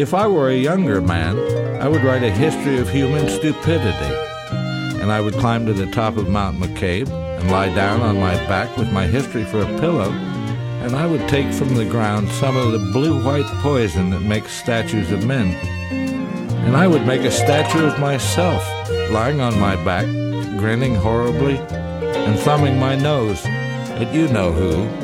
If I were a younger man, I would write a history of human stupidity, and I would climb to the top of Mount McCabe and lie down on my back with my history for a pillow, and I would take from the ground some of the blue-white poison that makes statues of men. And I would make a statue of myself, lying on my back, grinning horribly, and thumbing my nose at you-know-who,